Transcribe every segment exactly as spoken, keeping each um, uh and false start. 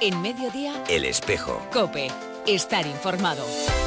En Mediodía, El Espejo. COPE. Estar informado.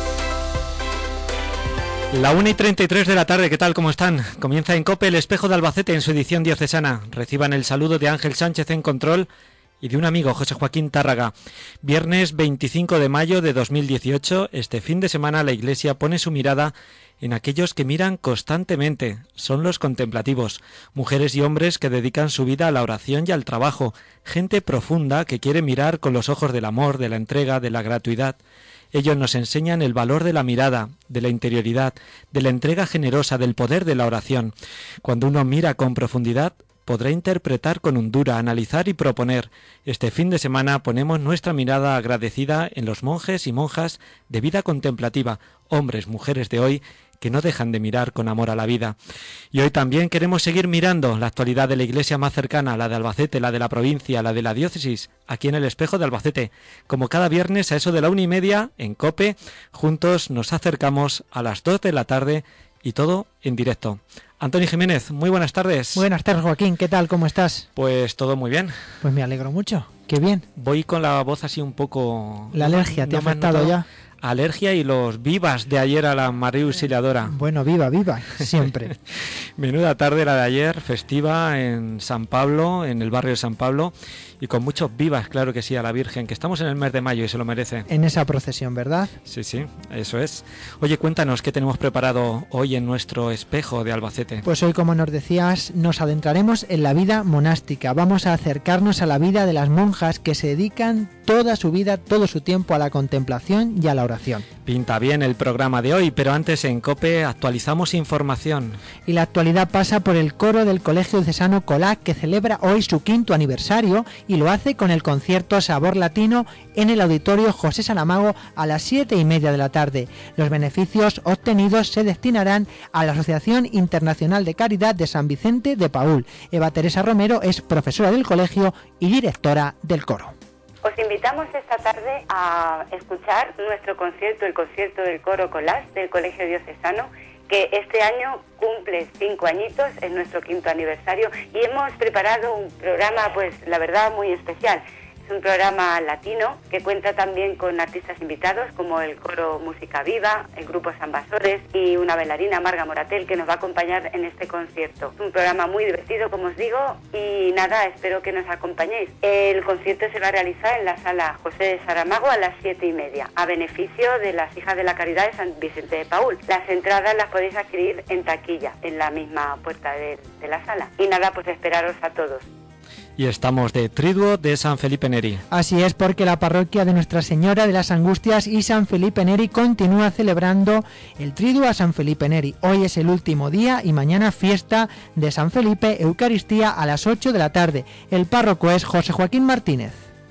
La una y treinta y tres de la tarde, ¿qué tal? ¿Cómo están? Comienza en COPE El Espejo de Albacete en su edición diocesana. Reciban el saludo de Ángel Sánchez en control y de un amigo, José Joaquín Tárraga. Viernes veinticinco de mayo de dos mil dieciocho, este fin de semana la Iglesia pone su mirada en aquellos que miran constantemente, son los contemplativos, mujeres y hombres que dedican su vida a la oración y al trabajo, gente profunda que quiere mirar con los ojos del amor, de la entrega, de la gratuidad. Ellos nos enseñan el valor de la mirada, de la interioridad, de la entrega generosa, del poder de la oración. Cuando uno mira con profundidad, podrá interpretar con hondura, analizar y proponer. Este fin de semana ponemos nuestra mirada agradecida en los monjes y monjas de vida contemplativa, hombres, mujeres de hoy, que no dejan de mirar con amor a la vida. Y hoy también queremos seguir mirando la actualidad de la iglesia más cercana, la de Albacete, la de la provincia, la de la diócesis, aquí en el Espejo de Albacete. Como cada viernes a eso de la una y media, en COPE, juntos nos acercamos a las dos de la tarde y todo en directo. Antonio Jiménez, muy buenas tardes. Buenas tardes, Joaquín, ¿qué tal? ¿Cómo estás? Pues todo muy bien. Pues me alegro mucho, qué bien. Voy con la voz así un poco... La alergia, ¿te ha afectado ya? Alergia y los vivas de ayer a la María Auxiliadora. Bueno, viva, viva, siempre. Menuda tarde la de ayer, festiva en San Pablo, en el barrio de San Pablo, y con muchos vivas, claro que sí, a la Virgen, que estamos en el mes de mayo y se lo merece. En esa procesión, ¿verdad? Sí, sí, eso es. Oye, cuéntanos qué tenemos preparado hoy en nuestro Espejo de Albacete. Pues hoy, como nos decías, nos adentraremos en la vida monástica. Vamos a acercarnos a la vida de las monjas que se dedican toda su vida, todo su tiempo a la contemplación y a la oración. Pinta bien el programa de hoy, pero antes en COPE actualizamos información. Y la actualidad pasa por el coro del Colegio Diocesano Colac, que celebra hoy su quinto aniversario y lo hace con el concierto Sabor Latino en el Auditorio José Saramago a las siete y media de la tarde. Los beneficios obtenidos se destinarán a la Asociación Internacional de Caridad de San Vicente de Paúl. Eva Teresa Romero es profesora del colegio y directora del coro. Os invitamos esta tarde a escuchar nuestro concierto, el concierto del coro Colac del Colegio Diocesano, que este año cumple cinco añitos, es nuestro quinto aniversario, y hemos preparado un programa, pues la verdad, muy especial. Es un programa latino que cuenta también con artistas invitados como el coro Música Viva, el grupo San Basores y una bailarina, Marga Moratel, que nos va a acompañar en este concierto. Es un programa muy divertido, como os digo, y nada, espero que nos acompañéis. El concierto se va a realizar en la sala José de Saramago a las siete y media, a beneficio de las Hijas de la Caridad de San Vicente de Paúl. Las entradas las podéis adquirir en taquilla, en la misma puerta de, de la sala. Y nada, pues esperaros a todos. Y estamos de triduo de San Felipe Neri. Así es, porque la parroquia de Nuestra Señora de las Angustias y San Felipe Neri continúa celebrando el triduo a San Felipe Neri. Hoy es el último día y mañana fiesta de San Felipe, Eucaristía a las ocho de la tarde. El párroco es José Joaquín Martínez.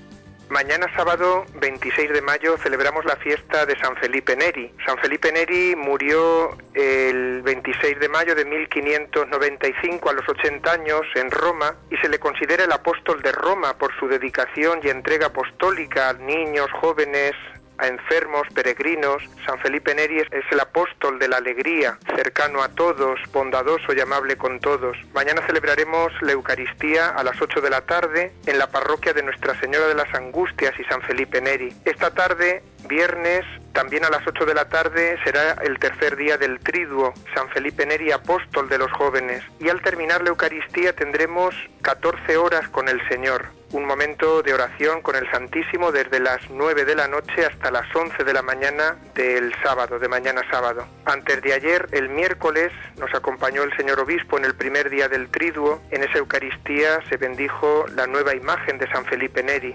Mañana sábado veintiséis de mayo celebramos la fiesta de San Felipe Neri. San Felipe Neri murió el veintiséis de mayo de mil quinientos noventa y cinco a los ochenta años en Roma y se le considera el apóstol de Roma por su dedicación y entrega apostólica a niños, jóvenes, a enfermos, peregrinos. San Felipe Neri es el apóstol de la alegría, cercano a todos, bondadoso y amable con todos. Mañana celebraremos la Eucaristía a las ocho de la tarde en la parroquia de Nuestra Señora de las Angustias y San Felipe Neri. Esta tarde, viernes, también a las ocho de la tarde, será el tercer día del triduo, San Felipe Neri, apóstol de los jóvenes. Y al terminar la Eucaristía tendremos catorce horas con el Señor. Un momento de oración con el Santísimo desde las nueve de la noche hasta las once de la mañana del sábado, de mañana sábado. Antes de ayer, el miércoles, nos acompañó el señor obispo en el primer día del triduo. En esa Eucaristía se bendijo la nueva imagen de San Felipe Neri.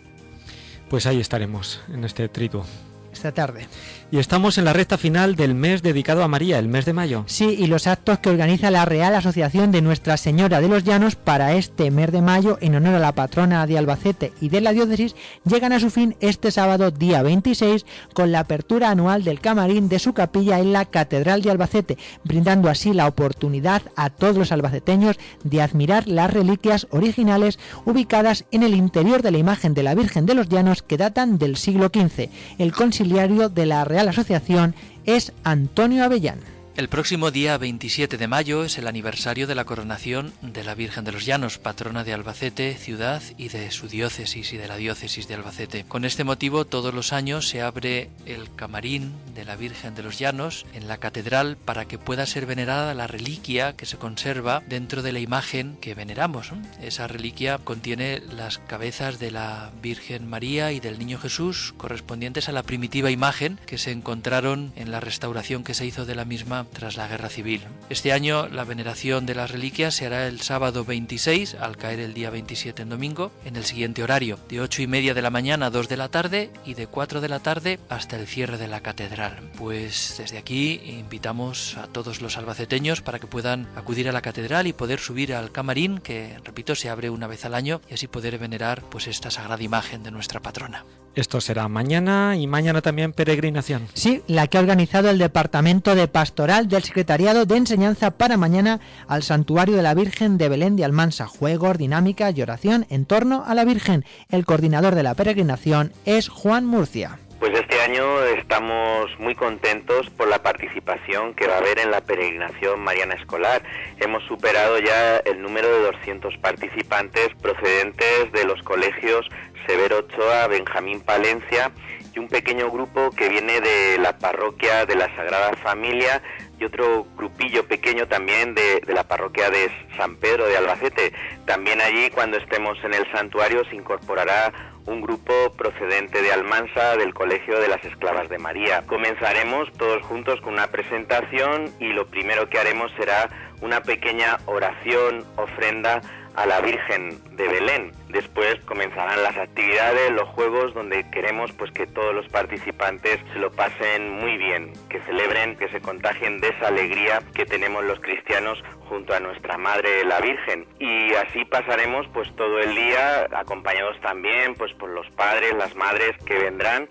Pues ahí estaremos, en este triduo. Esta tarde. Y estamos en la recta final del mes dedicado a María, el mes de mayo. Sí, y los actos que organiza la Real Asociación de Nuestra Señora de los Llanos para este mes de mayo en honor a la patrona de Albacete y de la diócesis llegan a su fin este sábado día veintiséis con la apertura anual del camarín de su capilla en la Catedral de Albacete, brindando así la oportunidad a todos los albaceteños de admirar las reliquias originales ubicadas en el interior de la imagen de la Virgen de los Llanos que datan del siglo quince. El consiliario de la Real Asociación es Antonio Avellán. El próximo día veintisiete de mayo es el aniversario de la coronación de la Virgen de los Llanos, patrona de Albacete, ciudad y de su diócesis y de la diócesis de Albacete. Con este motivo, todos los años se abre el camarín de la Virgen de los Llanos en la catedral para que pueda ser venerada la reliquia que se conserva dentro de la imagen que veneramos, ¿no? Esa reliquia contiene las cabezas de la Virgen María y del Niño Jesús correspondientes a la primitiva imagen que se encontraron en la restauración que se hizo de la misma tras la Guerra Civil. Este año la veneración de las reliquias se hará el sábado veintiséis, al caer el día veintisiete en domingo, en el siguiente horario, de ocho y media de la mañana a dos de la tarde y de cuatro de la tarde hasta el cierre de la catedral. Pues desde aquí invitamos a todos los albaceteños para que puedan acudir a la catedral y poder subir al camarín, que, repito, se abre una vez al año, y así poder venerar pues esta sagrada imagen de nuestra patrona. Esto será mañana y mañana también peregrinación. Sí, la que ha organizado el Departamento de Pastoral del Secretariado de Enseñanza para mañana al Santuario de la Virgen de Belén de Almansa. Juegos, dinámica y oración en torno a la Virgen. El coordinador de la peregrinación es Juan Murcia. Pues este año estamos muy contentos por la participación que va a haber en la peregrinación mariana escolar. Hemos superado ya el número de doscientos participantes procedentes de los colegios Severo Ochoa, Benjamín Palencia y un pequeño grupo que viene de la parroquia de la Sagrada Familia y otro grupillo pequeño también de, de la parroquia de San Pedro de Albacete. También allí, cuando estemos en el santuario, se incorporará un grupo procedente de Almansa del Colegio de las Esclavas de María. Comenzaremos todos juntos con una presentación y lo primero que haremos será una pequeña oración, ofrenda a la Virgen de Belén. Después comenzarán las actividades, los juegos, donde queremos pues que todos los participantes se lo pasen muy bien, que celebren, que se contagien de esa alegría que tenemos los cristianos junto a nuestra Madre la Virgen. Y así pasaremos pues todo el día, acompañados también pues por los padres, las madres que vendrán.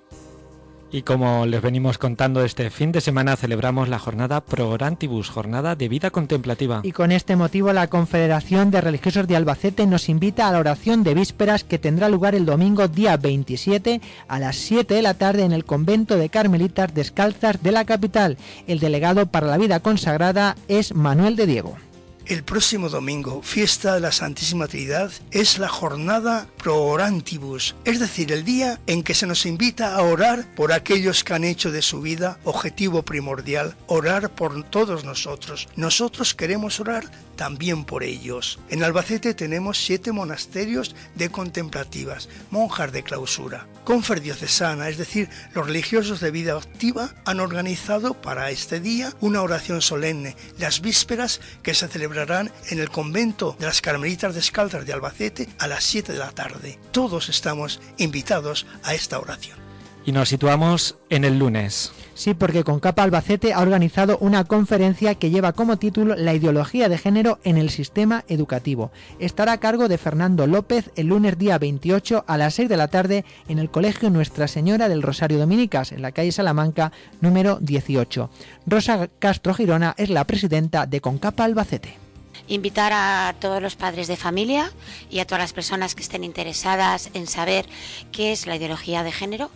Y como les venimos contando, este fin de semana celebramos la jornada Pro Orantibus, jornada de vida contemplativa. Y con este motivo la Confederación de Religiosos de Albacete nos invita a la oración de vísperas que tendrá lugar el domingo día veintisiete a las siete de la tarde en el convento de Carmelitas Descalzas de la capital. El delegado para la vida consagrada es Manuel de Diego. El próximo domingo, fiesta de la Santísima Trinidad, es la jornada Pro Orantibus, es decir, el día en que se nos invita a orar por aquellos que han hecho de su vida objetivo primordial, orar por todos nosotros. Nosotros queremos orar también por ellos. En Albacete tenemos siete monasterios de contemplativas, monjas de clausura. Conferdiocesana, es decir, los religiosos de vida activa, han organizado para este día una oración solemne, las vísperas, que se celebrarán en el convento de las Carmelitas Descalzas de Albacete a las siete de la tarde. Todos estamos invitados a esta oración. Y nos situamos en el lunes. Sí, porque Concapa Albacete ha organizado una conferencia que lleva como título La ideología de género en el sistema educativo. Estará a cargo de Fernando López el lunes día veintiocho a las seis de la tarde en el Colegio Nuestra Señora del Rosario Dominicas, en la calle Salamanca, número dieciocho. Rosa Castro Girona es la presidenta de Concapa Albacete. Invitar a todos los padres de familia y a todas las personas que estén interesadas en saber qué es la ideología de género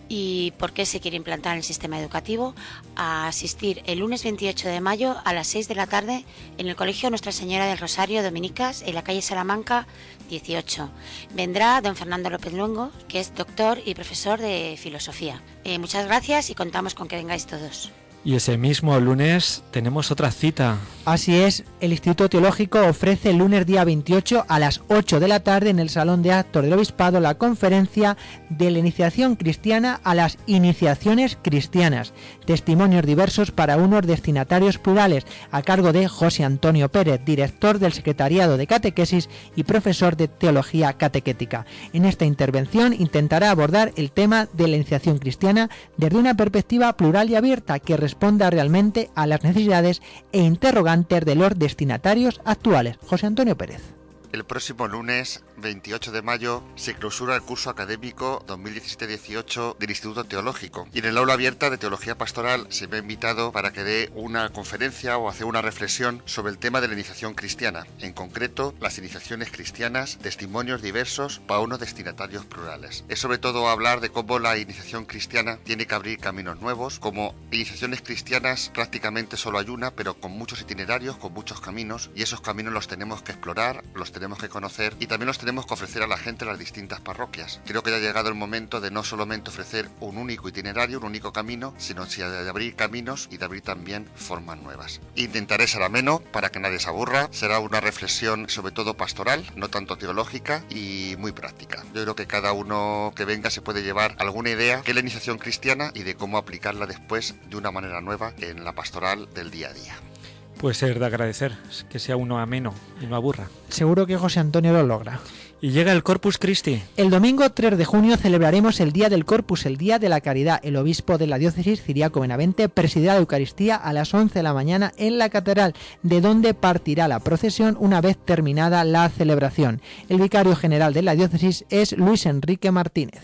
y por qué se quiere implantar en el sistema educativo a asistir el lunes veintiocho de mayo a las seis de la tarde en el Colegio Nuestra Señora del Rosario Dominicas, en la calle Salamanca dieciocho. Vendrá don Fernando López Luengo, que es doctor y profesor de filosofía. Eh, muchas gracias y contamos con que vengáis todos. Y ese mismo lunes tenemos otra cita. Así es, el Instituto Teológico ofrece el lunes día veintiocho a las ocho de la tarde en el Salón de Actos del Obispado la conferencia de la iniciación cristiana a las iniciaciones cristianas. Testimonios diversos para unos destinatarios plurales, a cargo de José Antonio Pérez, director del Secretariado de Catequesis y profesor de Teología Catequética. En esta intervención intentará abordar el tema de la iniciación cristiana desde una perspectiva plural y abierta que responda realmente a las necesidades e interrogantes de los destinatarios actuales. José Antonio Pérez. El próximo lunes veintiocho de mayo se clausura el curso académico dos mil diecisiete dieciocho del Instituto Teológico y en el aula abierta de Teología Pastoral se me ha invitado para que dé una conferencia o hacer una reflexión sobre el tema de la iniciación cristiana, en concreto las iniciaciones cristianas, testimonios diversos para unos destinatarios plurales. Es sobre todo hablar de cómo la iniciación cristiana tiene que abrir caminos nuevos, como iniciaciones cristianas prácticamente solo hay una, pero con muchos itinerarios, con muchos caminos, y esos caminos los tenemos que explorar, los tenemos que conocer y también los tenemos que ofrecer a la gente en las distintas parroquias. Creo que ya ha llegado el momento de no solamente ofrecer un único itinerario, un único camino, sino de abrir caminos y de abrir también formas nuevas. Intentaré ser ameno para que nadie se aburra. Será una reflexión sobre todo pastoral, no tanto teológica y muy práctica. Yo creo que cada uno que venga se puede llevar alguna idea de la iniciación cristiana y de cómo aplicarla después de una manera nueva en la pastoral del día a día. Puede ser de agradecer que sea uno ameno y no aburra. Seguro que José Antonio lo logra. Y llega el Corpus Christi. El domingo tres de junio celebraremos el Día del Corpus, el Día de la Caridad. El obispo de la diócesis, Ciriaco Benavente, presidirá la Eucaristía a las once de la mañana en la catedral, de donde partirá la procesión una vez terminada la celebración. El vicario general de la diócesis es Luis Enrique Martínez.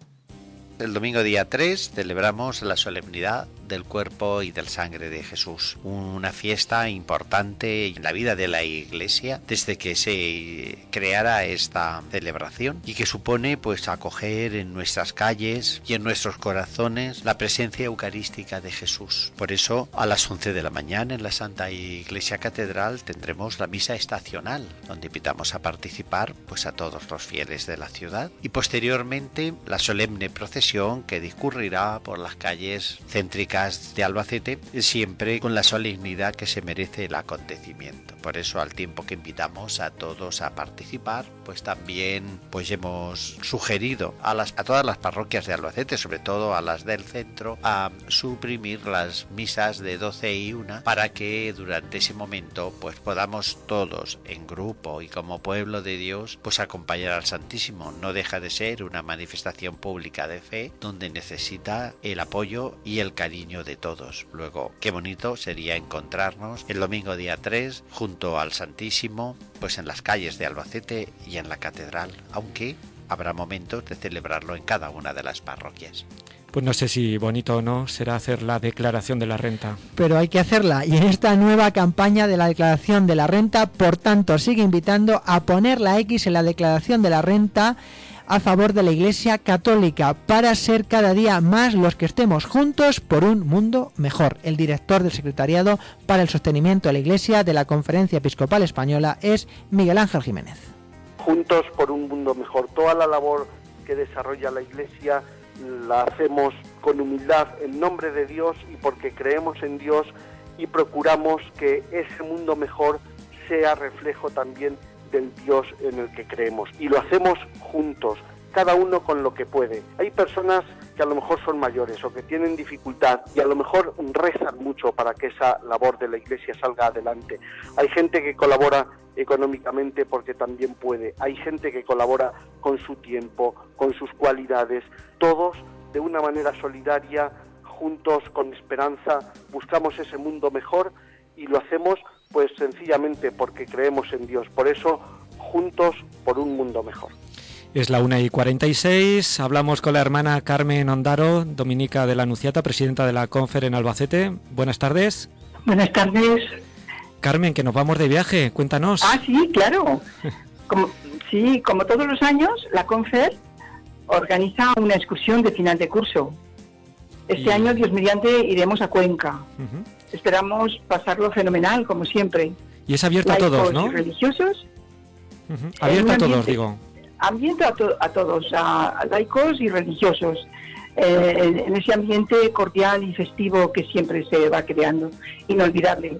El domingo día tres celebramos la solemnidad del cuerpo y del sangre de Jesús, una fiesta importante en la vida de la Iglesia desde que se creara esta celebración y que supone pues acoger en nuestras calles y en nuestros corazones la presencia eucarística de Jesús. Por eso a las once de la mañana en la Santa Iglesia Catedral tendremos la misa estacional, donde invitamos a participar pues a todos los fieles de la ciudad, y posteriormente la solemne procesión que discurrirá por las calles céntricas de Albacete, siempre con la solemnidad que se merece el acontecimiento. Por eso, al tiempo que invitamos a todos a participar, pues también pues hemos sugerido a las a todas las parroquias de Albacete, sobre todo a las del centro, a suprimir las misas de doce y una para que durante ese momento pues podamos todos en grupo y como pueblo de Dios pues acompañar al Santísimo. No deja de ser una manifestación pública de fe donde necesita el apoyo y el cariño de todos. Luego, qué bonito sería encontrarnos el domingo día tres junto al Santísimo, pues en las calles de Albacete y en la catedral, aunque habrá momentos de celebrarlo en cada una de las parroquias. Pues no sé si bonito o no será hacer la declaración de la renta. Pero hay que hacerla, y en esta nueva campaña de la declaración de la renta, por tanto, sigue invitando a poner la X en la declaración de la renta a favor de la Iglesia Católica, para ser cada día más los que estemos juntos por un mundo mejor. El director del Secretariado para el Sostenimiento de la Iglesia de la Conferencia Episcopal Española es Miguel Ángel Jiménez. Juntos por un mundo mejor. Toda la labor que desarrolla la Iglesia la hacemos con humildad en nombre de Dios y porque creemos en Dios y procuramos que ese mundo mejor sea reflejo también del Dios en el que creemos, y lo hacemos juntos, cada uno con lo que puede. Hay personas que a lo mejor son mayores o que tienen dificultad y a lo mejor rezan mucho para que esa labor de la Iglesia salga adelante. Hay gente que colabora económicamente porque también puede. Hay gente que colabora con su tiempo, con sus cualidades. Todos, de una manera solidaria, juntos, con esperanza, buscamos ese mundo mejor y lo hacemos pues sencillamente porque creemos en Dios. Por eso, juntos por un mundo mejor. Es la una y cuarenta y seis, hablamos con la hermana Carmen Ondaro, dominica de la Anunciata, presidenta de la Confer en Albacete. Buenas tardes. Buenas tardes. Carmen, que nos vamos de viaje, cuéntanos. Ah, sí, claro. Como, sí, como todos los años, la Confer organiza una excursión de final de curso. Este y... año, Dios mediante, iremos a Cuenca. Uh-huh. Esperamos pasarlo fenomenal, como siempre. Y es abierto Laicos a todos, ¿no? Y religiosos. Uh-huh. Abierto a todos, digo. Abierto a, to- a todos, a, a laicos y religiosos. Eh, en, en ese ambiente cordial y festivo que siempre se va creando. Inolvidable.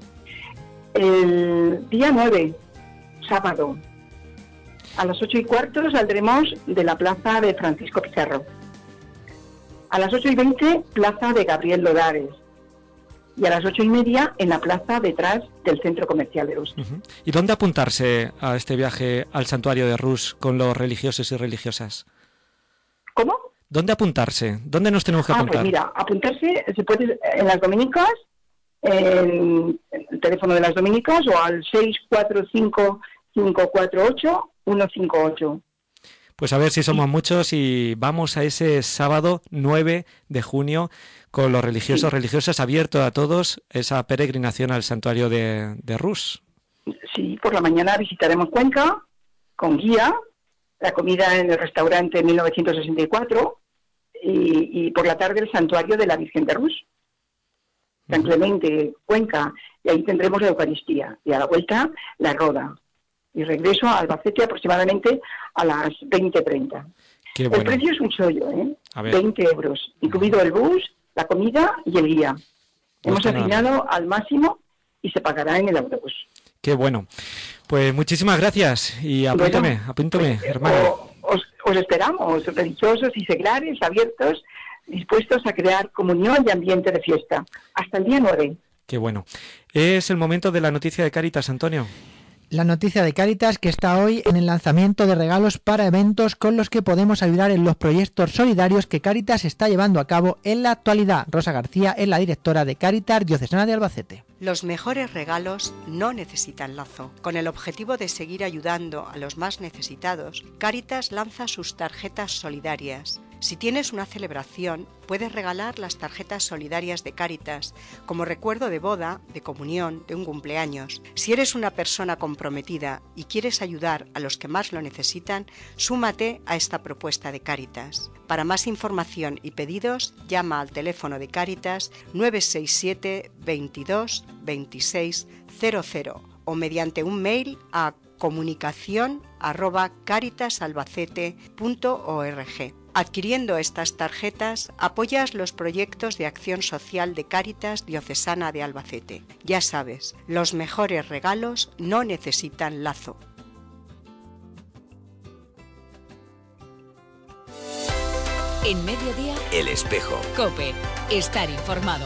El día nueve, sábado, a las ocho y cuarto saldremos de la plaza de Francisco Pizarro. A las ocho y veinte, plaza de Gabriel Lodares. Y a las ocho y media en la plaza detrás del Centro Comercial de Rus. Uh-huh. ¿Y dónde apuntarse a este viaje al santuario de Rus con los religiosos y religiosas? ¿Cómo? ¿Dónde apuntarse? ¿Dónde nos tenemos que apuntar? Ah, pues mira, apuntarse se puede en las dominicas, en el teléfono de las dominicas, o al seis cuatro cinco, cinco cuatro ocho, uno cinco ocho. Pues a ver si somos muchos y vamos a ese sábado nueve de junio con los religiosos, sí. religiosas, abierto a todos, esa peregrinación al santuario de, de Rus. Sí, por la mañana visitaremos Cuenca con guía, la comida en el restaurante mil novecientos sesenta y cuatro y, y por la tarde el santuario de la Virgen de Rus, San Clemente, Cuenca, y ahí tendremos la Eucaristía y a la vuelta la Roda. Y regreso a Albacete aproximadamente a las veinte treinta. Qué bueno. El precio es un chollo, ¿eh? A ver. veinte euros, incluido el bus, la comida y el guía. No Hemos está nada afinado al máximo y se pagará en el autobús. Qué bueno. Pues muchísimas gracias y apúntame, Bueno, apúntame, pues, hermano. o- Os, os esperamos, religiosos y seglares, abiertos, dispuestos a crear comunión y ambiente de fiesta. Hasta el día nueve. Qué bueno. Es el momento de la noticia de Cáritas, Antonio. La noticia de Cáritas que está hoy en el lanzamiento de regalos para eventos con los que podemos ayudar en los proyectos solidarios que Cáritas está llevando a cabo en la actualidad. Rosa García es la directora de Cáritas Diocesana de Albacete. Los mejores regalos no necesitan lazo. Con el objetivo de seguir ayudando a los más necesitados, Cáritas lanza sus tarjetas solidarias. Si tienes una celebración, puedes regalar las tarjetas solidarias de Cáritas, como recuerdo de boda, de comunión, de un cumpleaños. Si eres una persona comprometida y quieres ayudar a los que más lo necesitan, súmate a esta propuesta de Cáritas. Para más información y pedidos, llama al teléfono de Cáritas nueve seis siete, veintidós, veintiséis, cero cero o mediante un mail a comunicación arroba caritasalbacete punto org. Adquiriendo estas tarjetas, apoyas los proyectos de acción social de Cáritas Diocesana de Albacete. Ya sabes, los mejores regalos no necesitan lazo. En Mediodía, El Espejo. COPE. Estar informado.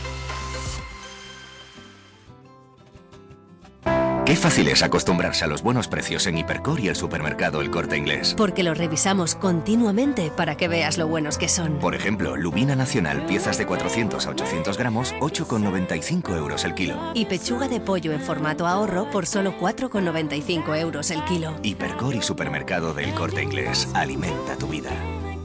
Qué fácil es acostumbrarse a los buenos precios en Hipercor y el supermercado El Corte Inglés. Porque los revisamos continuamente para que veas lo buenos que son. Por ejemplo, lubina nacional, piezas de cuatrocientos a ochocientos gramos, ocho con noventa y cinco euros el kilo. Y pechuga de pollo en formato ahorro por solo cuatro con noventa y cinco euros el kilo. Hipercor y supermercado del Corte Inglés. Alimenta tu vida.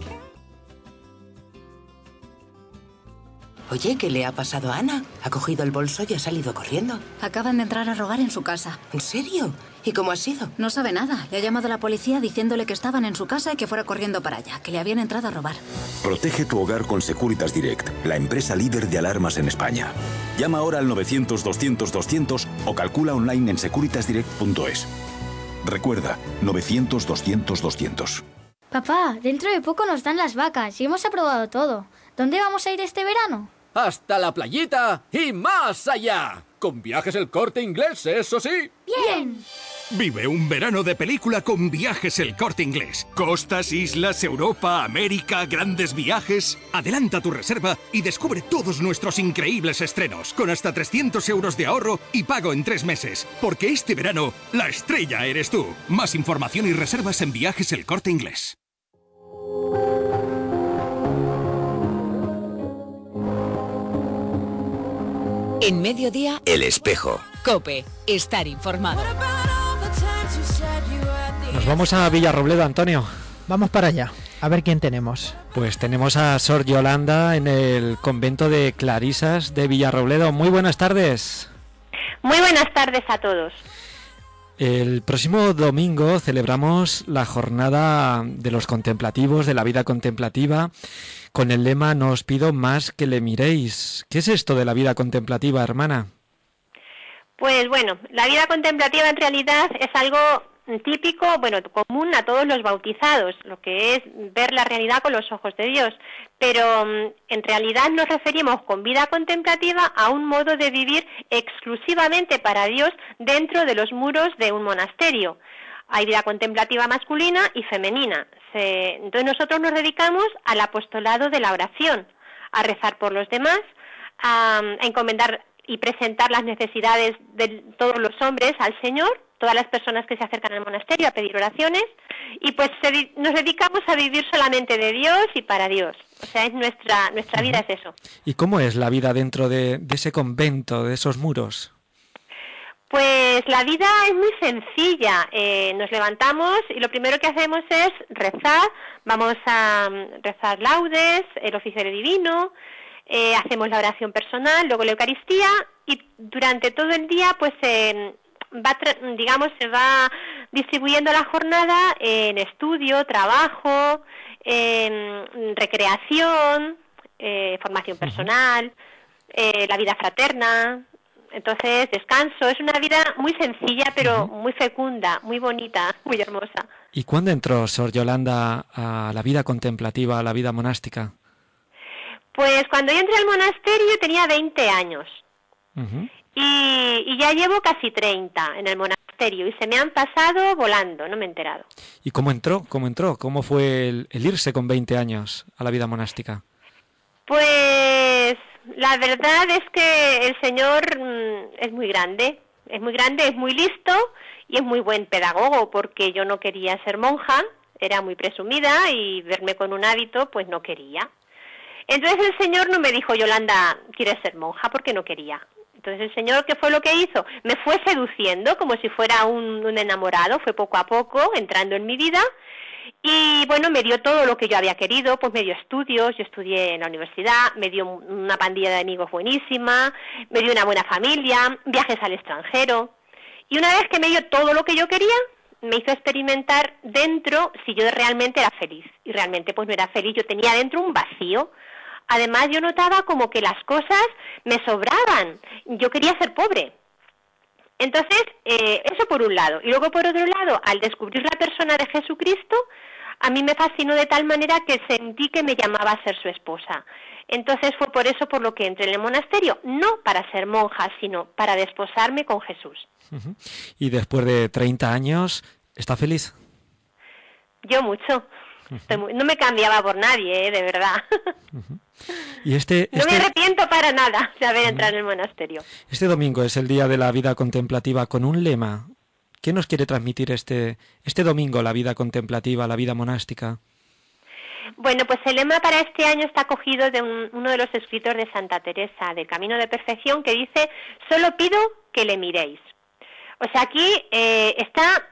Oye, ¿qué le ha pasado a Ana? Ha cogido el bolso y ha salido corriendo. Acaban de entrar a robar en su casa. ¿En serio? ¿Y cómo ha sido? No sabe nada. Le ha llamado a la policía diciéndole que estaban en su casa y que fuera corriendo para allá, que le habían entrado a robar. Protege tu hogar con Securitas Direct, la empresa líder de alarmas en España. Llama ahora al novecientos, doscientos, doscientos o calcula online en securitas direct punto es. Recuerda, novecientos, doscientos, doscientos. Papá, dentro de poco nos dan las vacas y hemos aprobado todo. ¿Dónde vamos a ir este verano? ¡Hasta la playita y más allá! Con Viajes El Corte Inglés, eso sí. ¡Bien! Vive un verano de película con Viajes El Corte Inglés. Costas, islas, Europa, América, grandes viajes. Adelanta tu reserva y descubre todos nuestros increíbles estrenos, con hasta trescientos euros de ahorro y pago en tres meses. Porque este verano, la estrella eres tú. Más información y reservas en Viajes El Corte Inglés. En Mediodía, El Espejo. COPE. Estar informado. Nos vamos a Villarrobledo, Antonio. Vamos para allá, a ver quién tenemos. Pues tenemos a Sor Yolanda en el convento de Clarisas de Villarrobledo. Muy buenas tardes. Muy buenas tardes a todos. El próximo domingo celebramos la jornada de los contemplativos, de la vida contemplativa, con el lema "No os pido más que le miréis". ¿Qué es esto de la vida contemplativa, hermana? Pues bueno, la vida contemplativa en realidad es algo típico, bueno, común a todos los bautizados, lo que es ver la realidad con los ojos de Dios, pero en realidad nos referimos con vida contemplativa a un modo de vivir exclusivamente para Dios dentro de los muros de un monasterio. Hay vida contemplativa masculina y femenina. Se, entonces nosotros nos dedicamos al apostolado de la oración, a rezar por los demás, a, a encomendar y presentar las necesidades de todos los hombres al Señor, todas las personas que se acercan al monasterio a pedir oraciones, y pues se, nos dedicamos a vivir solamente de Dios y para Dios. O sea, es nuestra nuestra vida es eso. ¿Y cómo es la vida dentro de, de ese convento, de esos muros? Pues la vida es muy sencilla. Eh, nos levantamos y lo primero que hacemos es rezar. Vamos a rezar laudes, el oficio divino, eh, hacemos la oración personal, luego la Eucaristía y durante todo el día, pues, eh, va, digamos, se va distribuyendo la jornada en estudio, trabajo, en recreación, eh, formación personal, eh, la vida fraterna. Entonces, descanso. Es una vida muy sencilla, pero uh-huh. muy fecunda, muy bonita, muy hermosa. ¿Y cuándo entró Sor Yolanda a la vida contemplativa, a la vida monástica? Pues cuando yo entré al monasterio tenía veinte años. Uh-huh. Y, y ya llevo casi treinta en el monasterio y se me han pasado volando, no me he enterado. ¿Y cómo entró? ¿Cómo entró? ¿Cómo fue el, el irse con veinte años a la vida monástica? Pues la verdad es que el Señor mmm, es muy grande, es muy grande, es muy listo y es muy buen pedagogo, porque yo no quería ser monja, era muy presumida y verme con un hábito pues no quería. Entonces el Señor no me dijo, Yolanda, ¿quieres ser monja? Porque no quería. Entonces el Señor, ¿qué fue lo que hizo? Me fue seduciendo como si fuera un, un enamorado, fue poco a poco entrando en mi vida y bueno, me dio todo lo que yo había querido, pues me dio estudios, yo estudié en la universidad, me dio una pandilla de amigos buenísima, me dio una buena familia, viajes al extranjero y una vez que me dio todo lo que yo quería, me hizo experimentar dentro si yo realmente era feliz y realmente pues no era feliz, yo tenía dentro un vacío. Además, yo notaba como que las cosas me sobraban. Yo quería ser pobre. Entonces, eh, eso por un lado. Y luego, por otro lado, al descubrir la persona de Jesucristo, a mí me fascinó de tal manera que sentí que me llamaba a ser su esposa. Entonces, fue por eso por lo que entré en el monasterio. No para ser monja, sino para desposarme con Jesús. Uh-huh. Y después de treinta años, ¿está feliz? Yo mucho. Estoy muy... No me cambiaba por nadie, ¿eh? De verdad. Uh-huh. Y este, este... No me arrepiento para nada de haber entrado en el monasterio. Este domingo es el día de la vida contemplativa con un lema. ¿Qué nos quiere transmitir este, este domingo, la vida contemplativa, la vida monástica? Bueno, pues el lema para este año está cogido de un, uno de los escritos de Santa Teresa, del Camino de Perfección, que dice, solo pido que le miréis. O sea, aquí eh, está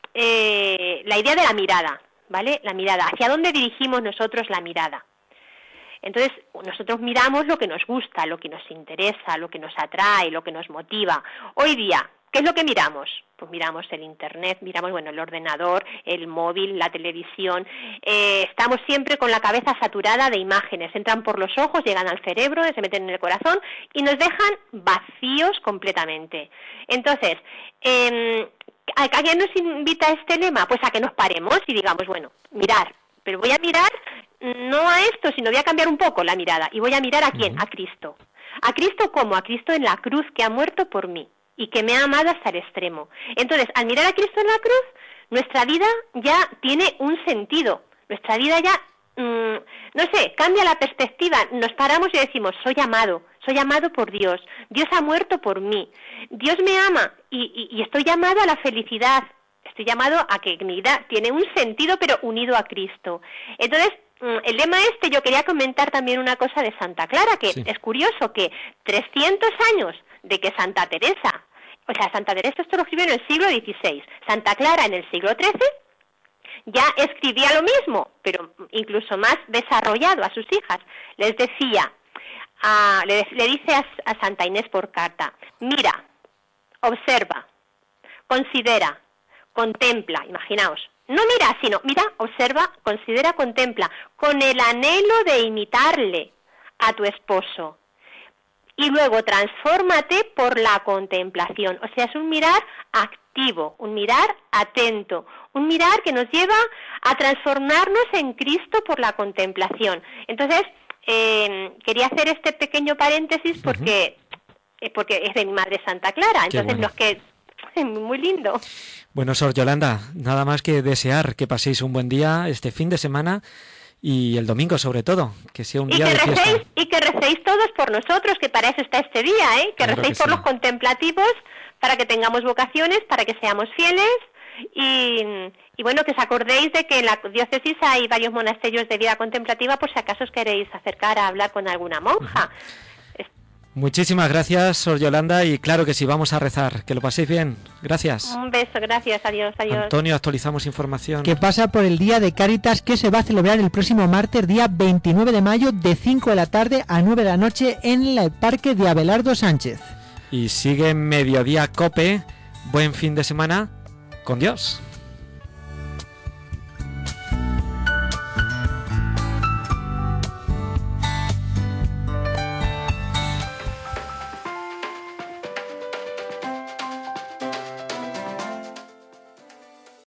eh, la idea de la mirada, ¿vale? La mirada. ¿Hacia dónde dirigimos nosotros la mirada? Entonces, nosotros miramos lo que nos gusta, lo que nos interesa, lo que nos atrae, lo que nos motiva. Hoy día, ¿qué es lo que miramos? Pues miramos el internet, miramos, bueno, el ordenador, el móvil, la televisión. Eh, estamos siempre con la cabeza saturada de imágenes. Entran por los ojos, llegan al cerebro, se meten en el corazón y nos dejan vacíos completamente. Entonces, eh, ¿a qué nos invita este lema? Pues a que nos paremos y digamos, bueno, mirar, pero voy a mirar no a esto, sino voy a cambiar un poco la mirada y voy a mirar a quién, a Cristo. ¿A Cristo cómo? A Cristo en la cruz, que ha muerto por mí y que me ha amado hasta el extremo. Entonces, al mirar a Cristo en la cruz, nuestra vida ya tiene un sentido, nuestra vida ya, mmm, no sé, cambia la perspectiva, nos paramos y decimos, soy amado, soy amado por Dios, Dios ha muerto por mí, Dios me ama y, y, y estoy llamado a la felicidad, estoy llamado a que mi vida tiene un sentido pero unido a Cristo. Entonces, el lema este, yo quería comentar también una cosa de Santa Clara, que sí. Es curioso que trescientos años de que Santa Teresa, o sea, Santa Teresa esto lo escribió en el siglo dieciséis, Santa Clara en el siglo trece, ya escribía lo mismo, pero incluso más desarrollado a sus hijas. Les decía, a, le, le dice a, a Santa Inés por carta, mira, observa, considera, contempla, imaginaos, no mira, sino mira, observa, considera, contempla, con el anhelo de imitarle a tu esposo. Y luego transfórmate por la contemplación. O sea, es un mirar activo, un mirar atento, un mirar que nos lleva a transformarnos en Cristo por la contemplación. Entonces, eh, quería hacer este pequeño paréntesis porque, uh-huh. porque es de mi madre Santa Clara. Entonces, bueno. los que... Muy lindo. Bueno, Sor Yolanda, nada más que desear que paséis un buen día este fin de semana y el domingo sobre todo, que sea un y día que de fiesta. Recéis, y que recéis todos por nosotros, que para eso está este día, ¿eh? Que claro recéis que por sí. los contemplativos, para que tengamos vocaciones, para que seamos fieles y, y bueno, que os acordéis de que en la diócesis hay varios monasterios de vida contemplativa por si acaso os queréis acercar a hablar con alguna monja. Uh-huh. Muchísimas gracias, Sor Yolanda, y claro que sí, vamos a rezar. Que lo paséis bien. Gracias. Un beso, gracias, adiós, adiós. Antonio, actualizamos información. Que pasa por el Día de Cáritas, que se va a celebrar el próximo martes, día veintinueve de mayo, de cinco de la tarde a nueve de la noche en el Parque de Abelardo Sánchez. Y sigue Mediodía Cope. Buen fin de semana. Con Dios.